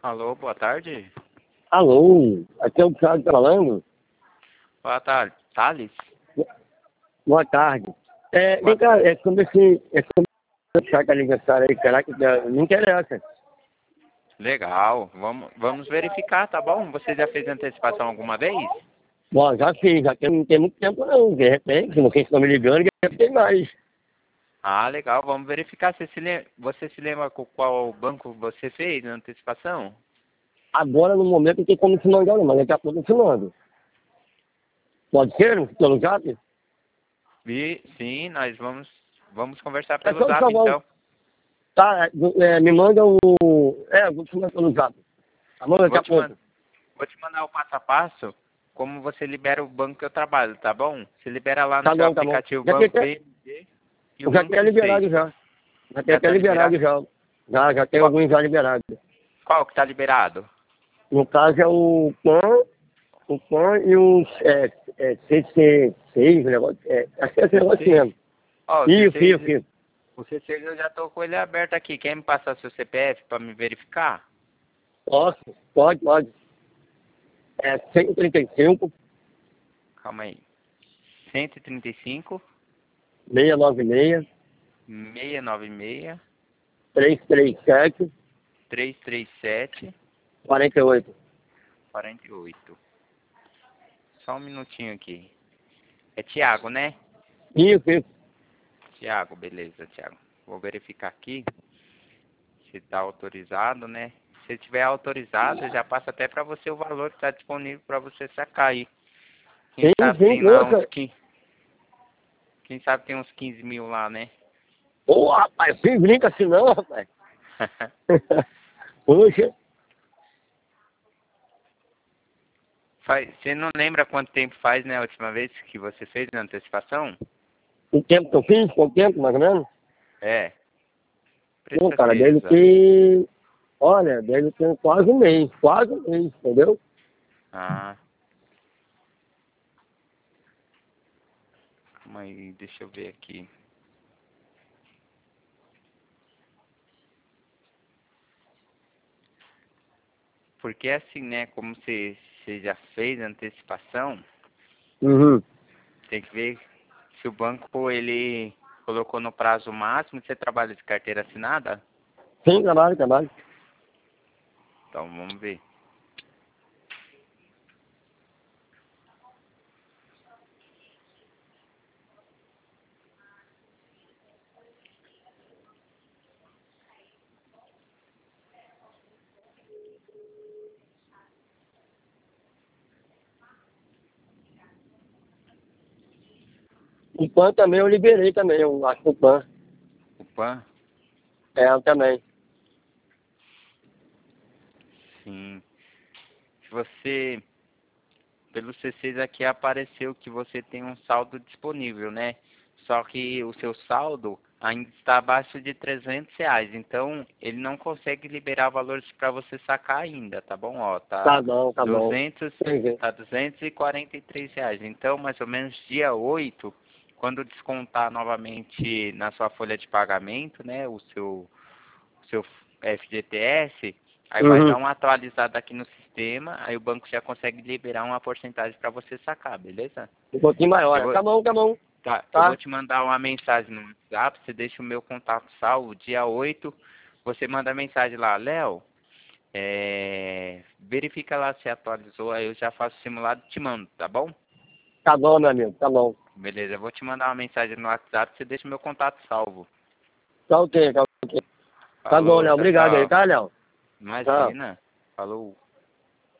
Alô, boa tarde. Alô, aqui é o Thiago falando. Boa tarde. Thales? Boa tarde. Boa Vem cá, como esse aniversário aí, caraca, me interessa. Legal. Vamos verificar, tá bom? Você já fez antecipação alguma vez? Bom, já fiz, já tem muito tempo não, de repente, não sei se estão me ligando, deve ter mais. Ah, legal. Vamos verificar. Você se lembra com qual banco você fez a antecipação? Agora, no momento, não tem como se mandar não, mas daqui a pouco eu te mando. Pode ser, pelo zap? Sim, nós vamos conversar É pelo só Zap, bom. então. Tá, me manda o... eu vou te mandar pelo zap. Tá bom, daqui Vou a te, man- pouco. vou te mandar o passo a passo, como você libera o banco que eu trabalho, tá bom? Você libera lá no Tá seu bom, tá bom. aplicativo Já tem Banco até, BMG e o já tem liberado 156. já. Já tem Já até tá liberado liberado? já. Já tem Qual, alguns já liberados. qual que tá liberado? No caso é o PAN e os CC6, o negócio, acho que é esse negócio C6. mesmo. Ó, o Isso, C6, isso, isso. o C6 eu já tô com ele aberto aqui. Quer me passar seu CPF para me verificar? Posso? Pode. É 135, Calma aí. 135 696, 696 337, 337 48. 48. Só um minutinho aqui. É Thiago, né? Isso. Thiago, beleza, Thiago. Vou verificar aqui se tá autorizado, né? Se tiver autorizado, já passa até para você o valor que está disponível para você sacar aí. Quem sabe Sim, tem lá poxa. Quem sabe tem uns 15 mil lá, né? Ô, rapaz, sem brinca assim não, rapaz. Poxa, Você não lembra quanto tempo faz, né, a última vez que você fez a antecipação? o tempo que eu fiz, quanto tempo, mais ou menos? É, Pô, precisa cara, ser deve exato. ter, olha, deve ter quase um mês, entendeu? Ah, calma aí, deixa eu ver aqui. Porque assim, né, como você já fez a antecipação, Uhum. tem que ver se o banco, ele colocou no prazo máximo. Você trabalha de carteira assinada? Sim, trabalho. Então, vamos ver. O PAN também eu liberei também, eu acho que o PAN. O PAN? Eu também. Sim. Se você, pelo C6 aqui apareceu que você tem um saldo disponível, né? Só que o seu saldo ainda está abaixo de R$ 300. Então, ele não consegue liberar valores para você sacar ainda, tá bom? Ó, Tá bom, tá bom. 200, Entendi. tá R$ 243. Então, mais ou menos dia 8, quando descontar novamente na sua folha de pagamento, né, o seu FGTS, aí vai Uhum. dar uma atualizada aqui no sistema, aí o banco já consegue liberar uma porcentagem para você sacar, beleza? Um pouquinho maior, Eu né? vou, Tá bom, tá bom. eu vou Tá? te mandar uma mensagem no WhatsApp, você deixa o meu contato salvo, dia 8, você manda a mensagem lá, Léo, verifica lá se atualizou, aí eu já faço o simulado e te mando, tá bom? Tá bom, meu amigo, tá bom. Beleza, eu vou te mandar uma mensagem no WhatsApp, você deixa o meu contato salvo. Tá ok. Tá bom, Falou, Léo. tchau, Obrigado aí, tchau. tá, Léo? Tchau. Imagina. Falou.